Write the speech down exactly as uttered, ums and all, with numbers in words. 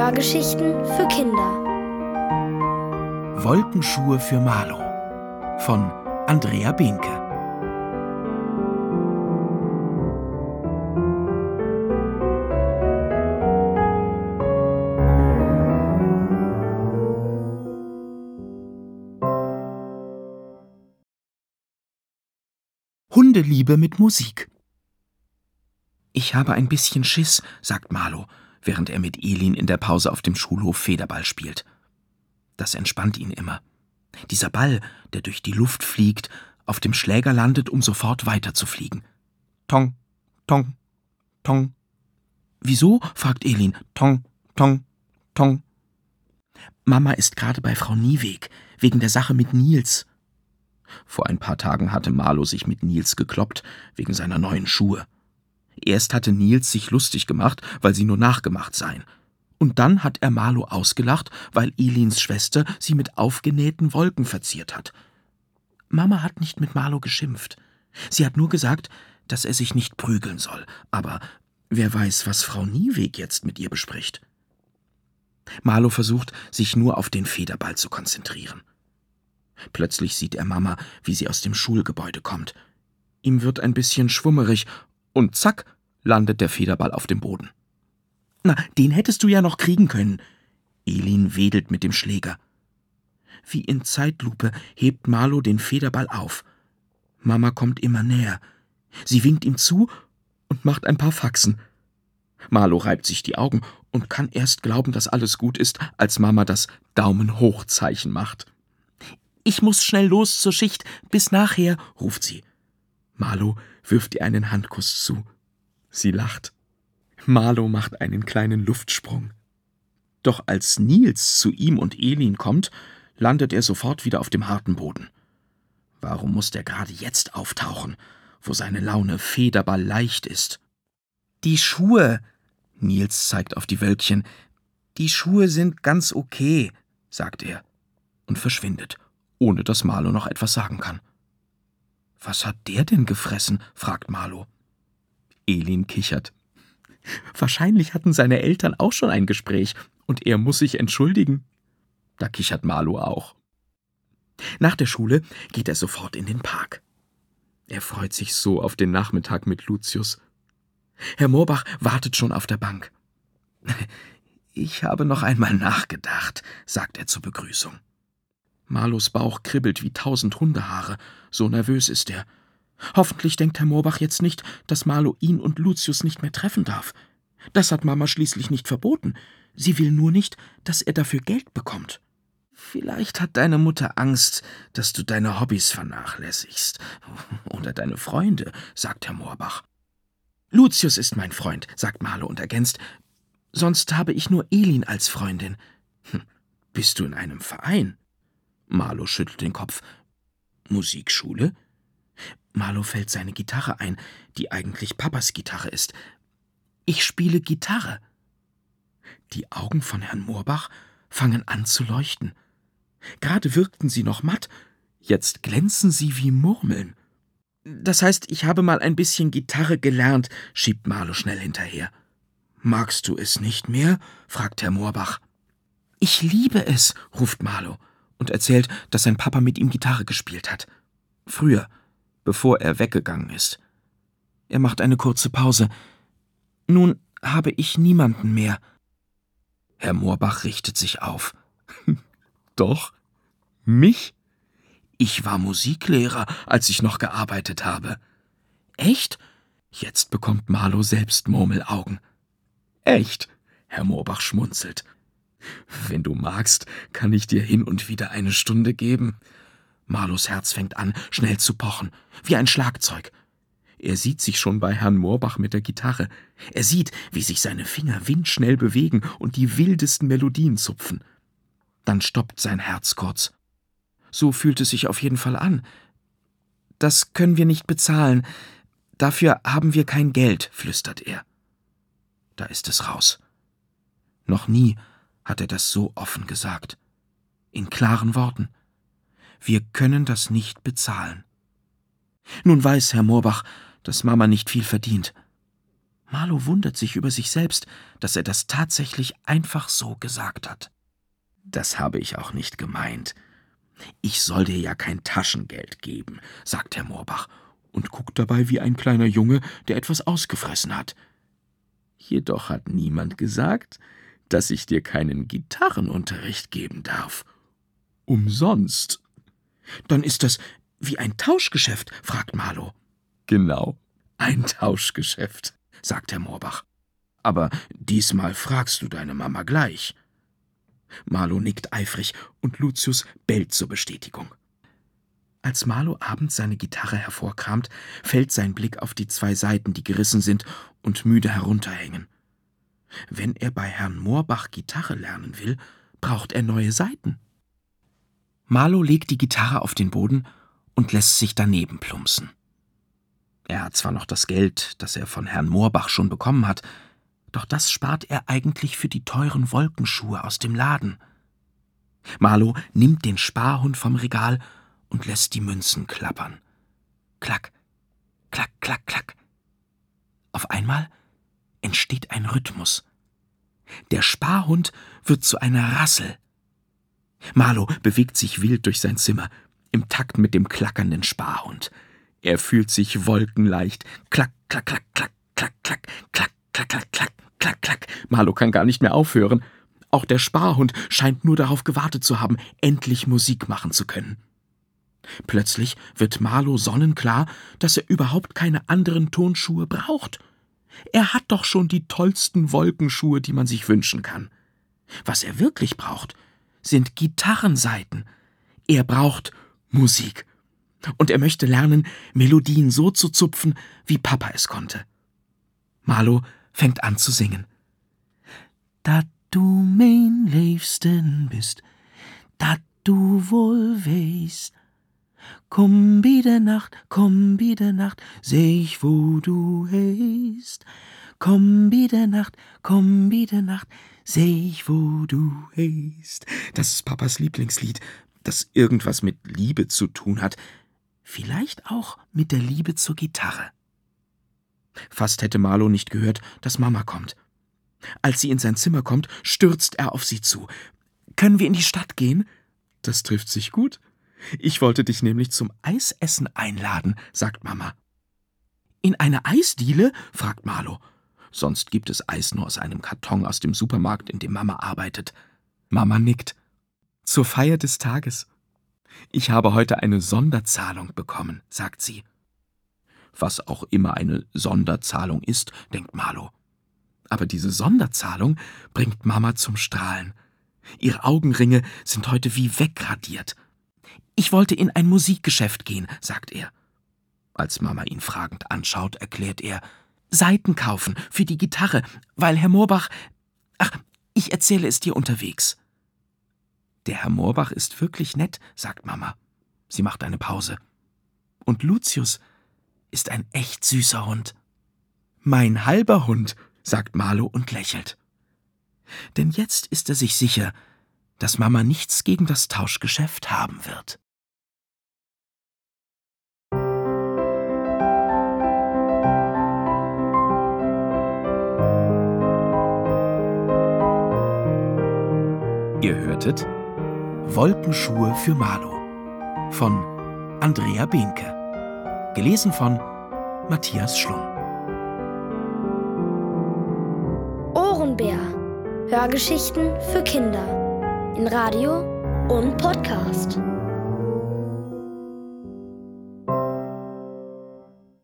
Hörgeschichten für Kinder. Wolkenschuhe für Marlo von Andrea Behnke. Hundeliebe mit Musik. Ich habe ein bisschen Schiss, sagt Marlo, während er mit Elin in der Pause auf dem Schulhof Federball spielt. Das entspannt ihn immer. Dieser Ball, der durch die Luft fliegt, auf dem Schläger landet, um sofort weiterzufliegen. Tong, tong, tong. Wieso? Fragt Elin. Tong, tong, tong. Mama ist gerade bei Frau Nieweg, wegen der Sache mit Nils. Vor ein paar Tagen hatte Marlo sich mit Nils gekloppt, wegen seiner neuen Schuhe. Erst hatte Nils sich lustig gemacht, weil sie nur nachgemacht seien. Und dann hat er Marlo ausgelacht, weil Elins Schwester sie mit aufgenähten Wolken verziert hat. Mama hat nicht mit Marlo geschimpft. Sie hat nur gesagt, dass er sich nicht prügeln soll. Aber wer weiß, was Frau Nieweg jetzt mit ihr bespricht. Marlo versucht, sich nur auf den Federball zu konzentrieren. Plötzlich sieht er Mama, wie sie aus dem Schulgebäude kommt. Ihm wird ein bisschen schwummerig und zack, landet der Federball auf dem Boden. »Na, den hättest du ja noch kriegen können.« Elin wedelt mit dem Schläger. Wie in Zeitlupe hebt Marlo den Federball auf. Mama kommt immer näher. Sie winkt ihm zu und macht ein paar Faxen. Marlo reibt sich die Augen und kann erst glauben, dass alles gut ist, als Mama das Daumen-hoch-Zeichen macht. »Ich muss schnell los zur Schicht, bis nachher«, ruft sie. Marlo wirft ihr einen Handkuss zu. Sie lacht. Marlo macht einen kleinen Luftsprung. Doch als Nils zu ihm und Elin kommt, landet er sofort wieder auf dem harten Boden. Warum muss der gerade jetzt auftauchen, wo seine Laune Federball leicht ist? »Die Schuhe«, Nils zeigt auf die Wölkchen, »die Schuhe sind ganz okay«, sagt er und verschwindet, ohne dass Marlo noch etwas sagen kann. »Was hat der denn gefressen?« fragt Marlo. Elin kichert. »Wahrscheinlich hatten seine Eltern auch schon ein Gespräch und er muss sich entschuldigen.« Da kichert Marlo auch. Nach der Schule geht er sofort in den Park. Er freut sich so auf den Nachmittag mit Lucius. Herr Moorbach wartet schon auf der Bank. »Ich habe noch einmal nachgedacht«, sagt er zur Begrüßung. Marlos Bauch kribbelt wie tausend Hundehaare, so nervös ist er. Hoffentlich denkt Herr Moorbach jetzt nicht, dass Marlo ihn und Lucius nicht mehr treffen darf. Das hat Mama schließlich nicht verboten. Sie will nur nicht, dass er dafür Geld bekommt. »Vielleicht hat deine Mutter Angst, dass du deine Hobbys vernachlässigst. Oder deine Freunde«, sagt Herr Moorbach. »Lucius ist mein Freund«, sagt Marlo und ergänzt, »sonst habe ich nur Elin als Freundin.« Hm, »Bist du in einem Verein?« Marlo schüttelt den Kopf. »Musikschule?« Marlo fällt seine Gitarre ein, die eigentlich Papas Gitarre ist. »Ich spiele Gitarre.« Die Augen von Herrn Moorbach fangen an zu leuchten. Gerade wirkten sie noch matt, jetzt glänzen sie wie Murmeln. »Das heißt, ich habe mal ein bisschen Gitarre gelernt«, schiebt Marlo schnell hinterher. »Magst du es nicht mehr?« fragt Herr Moorbach. »Ich liebe es«, ruft Marlo und erzählt, dass sein Papa mit ihm Gitarre gespielt hat. Früher, bevor er weggegangen ist. Er macht eine kurze Pause. »Nun habe ich niemanden mehr.« Herr Moorbach richtet sich auf. »Doch? Mich? Ich war Musiklehrer, als ich noch gearbeitet habe.« »Echt?« Jetzt bekommt Marlo selbst Murmelaugen. »Echt?« Herr Moorbach schmunzelt. »Wenn du magst, kann ich dir hin und wieder eine Stunde geben.« Marlos Herz fängt an, schnell zu pochen, wie ein Schlagzeug. Er sieht sich schon bei Herrn Moorbach mit der Gitarre. Er sieht, wie sich seine Finger windschnell bewegen und die wildesten Melodien zupfen. Dann stoppt sein Herz kurz. So fühlt es sich auf jeden Fall an. »Das können wir nicht bezahlen. Dafür haben wir kein Geld«, flüstert er. Da ist es raus. Noch nie hat er das so offen gesagt. In klaren Worten. Wir können das nicht bezahlen. Nun weiß Herr Moorbach, dass Mama nicht viel verdient. Marlo wundert sich über sich selbst, dass er das tatsächlich einfach so gesagt hat. »Das habe ich auch nicht gemeint. Ich soll dir ja kein Taschengeld geben«, sagt Herr Moorbach und guckt dabei wie ein kleiner Junge, der etwas ausgefressen hat. »Jedoch hat niemand gesagt, dass ich dir keinen Gitarrenunterricht geben darf. Umsonst.« »Dann ist das wie ein Tauschgeschäft?«, fragt Marlo. »Genau, ein Tauschgeschäft«, sagt Herr Moorbach. »Aber diesmal fragst du deine Mama gleich.« Marlo nickt eifrig und Lucius bellt zur Bestätigung. Als Marlo abends seine Gitarre hervorkramt, fällt sein Blick auf die zwei Saiten, die gerissen sind und müde herunterhängen. Wenn er bei Herrn Moorbach Gitarre lernen will, braucht er neue Saiten. Marlo legt die Gitarre auf den Boden und lässt sich daneben plumpsen. Er hat zwar noch das Geld, das er von Herrn Moorbach schon bekommen hat, doch das spart er eigentlich für die teuren Wolkenschuhe aus dem Laden. Marlo nimmt den Sparhund vom Regal und lässt die Münzen klappern. Klack, klack, klack, klack. Auf einmal entsteht ein Rhythmus. Der Sparhund wird zu einer Rassel. Marlo bewegt sich wild durch sein Zimmer, im Takt mit dem klackernden Sparhund. Er fühlt sich wolkenleicht. Klack, klack, klack, klack, klack, klack, klack, klack, klack, klack, klack, klack. Marlo kann gar nicht mehr aufhören. Auch der Sparhund scheint nur darauf gewartet zu haben, endlich Musik machen zu können. Plötzlich wird Marlo sonnenklar, dass er überhaupt keine anderen Turnschuhe braucht. Er hat doch schon die tollsten Wolkenschuhe, die man sich wünschen kann. Was er wirklich braucht, sind Gitarrensaiten. Er braucht Musik. Und er möchte lernen, Melodien so zu zupfen, wie Papa es konnte. Marlo fängt an zu singen. Dat du mein Liebsten bist, dat du wohl weißt. Komm bi de Nacht, komm bi de Nacht, seh ich, wo du heist. Komm bi de Nacht, komm bi de Nacht, seh ich, wo du heist. Das ist Papas Lieblingslied, das irgendwas mit Liebe zu tun hat. Vielleicht auch mit der Liebe zur Gitarre. Fast hätte Marlo nicht gehört, dass Mama kommt. Als sie in sein Zimmer kommt, stürzt er auf sie zu. »Können wir in die Stadt gehen?« »Das trifft sich gut. Ich wollte dich nämlich zum Eisessen einladen«, sagt Mama. »In eine Eisdiele?« fragt Marlo. Sonst gibt es Eis nur aus einem Karton aus dem Supermarkt, in dem Mama arbeitet. Mama nickt. »Zur Feier des Tages. Ich habe heute eine Sonderzahlung bekommen«, sagt sie. Was auch immer eine Sonderzahlung ist, denkt Marlo. Aber diese Sonderzahlung bringt Mama zum Strahlen. Ihre Augenringe sind heute wie wegradiert. »Ich wollte in ein Musikgeschäft gehen«, sagt er. Als Mama ihn fragend anschaut, erklärt er, »Saiten kaufen für die Gitarre, weil Herr Moorbach... Ach, ich erzähle es dir unterwegs.« »Der Herr Moorbach ist wirklich nett«, sagt Mama. Sie macht eine Pause. »Und Lucius ist ein echt süßer Hund.« »Mein halber Hund«, sagt Marlo und lächelt. Denn jetzt ist er sich sicher, dass Mama nichts gegen das Tauschgeschäft haben wird. Ihr hörtet Wolkenschuhe für Marlo von Andrea Behnke, gelesen von Matthias Schlum. Ohrenbär. Hörgeschichten für Kinder in Radio und Podcast.